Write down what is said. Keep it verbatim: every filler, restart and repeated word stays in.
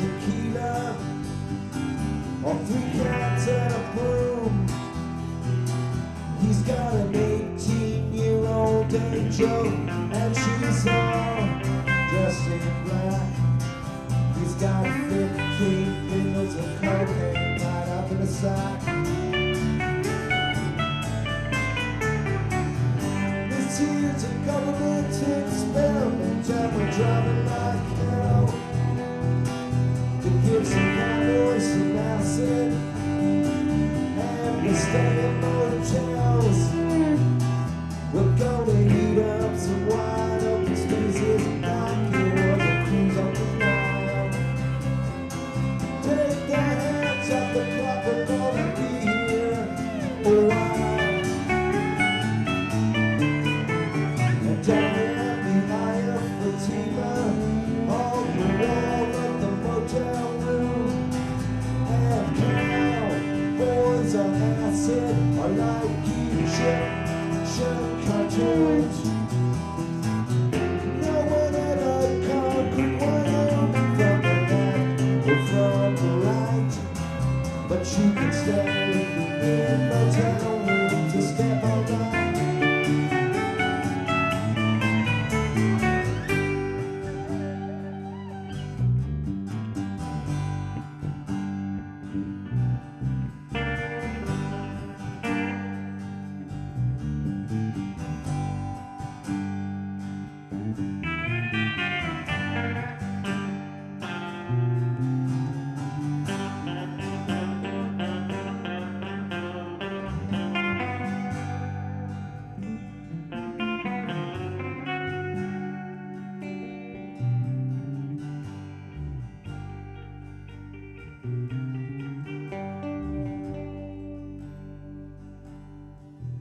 tequila, or three cats and a broom. He's got an eighteen-year-old angel, and she's all dressed in black. He's got fifteen pills of cocaine tied up in a sack. This here's a government experiment, and we're driving like hell to give some cowboys some acid, and we stay in motels. We're gonna heat up some wide open spaces like it was a cruise on the Nile. Take the hands off the clock, we're gonna be here for a while. And down at the Eye of Fatima, on the wall of the motel room, and cowboys on acid are like Egyptian cartoons. No one ever conquered Wyoming from the left or from the right, but you can stay in motel rooms to step on